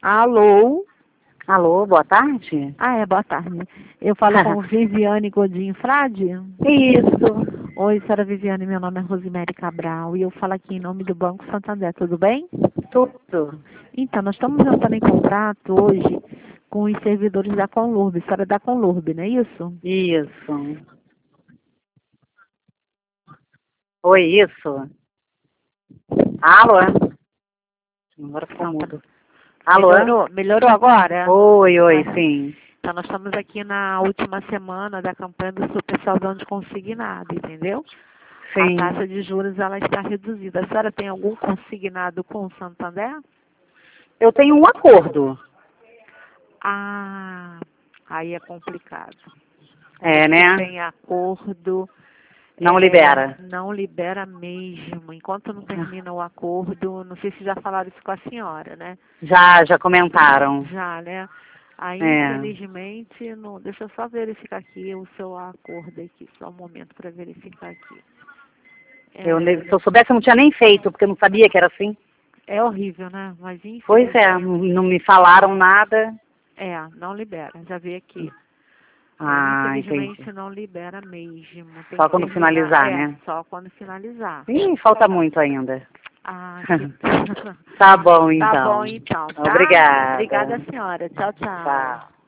Alô? Alô, boa tarde? Boa tarde. Eu falo com Viviane Godinho Frade? Isso. Oi, senhora Viviane, meu nome é Rosemary Cabral e eu falo aqui em nome do Banco Santander, tudo bem? Tudo. Então, nós estamos entrando em contato hoje com os servidores da Conlurb, a senhora é da Conlurb, não é isso? Isso. Oi, isso. Alô? Agora ficou mudo. Alô? Melhorou agora? Oi, sim. Então, nós estamos aqui na última semana da campanha do Super Saldão de Consignado, entendeu? Sim. A taxa de juros ela está reduzida. A senhora tem algum consignado com o Santander? Eu tenho um acordo. Ah, aí é complicado. É, Você né? tem acordo. Não libera. Não libera mesmo. Enquanto não termina o acordo, não sei se já falaram isso com a senhora, né? Já comentaram. Já, né? Aí, É. infelizmente, não, deixa eu só verificar aqui o seu acordo aqui, só um momento para verificar aqui. Se eu soubesse, eu não tinha nem feito, porque eu não sabia que era assim. É horrível, né? Mas infelizmente. Pois é, não me falaram nada. Não libera, já vi aqui. Entendi. Infelizmente não libera mesmo. Tem Só que quando terminar, finalizar, né? só quando finalizar. Ih, falta muito ainda. Que... Tá bom, então. Tá bom, então, tá? Obrigada. Obrigada, senhora. Tchau, tchau. Tchau.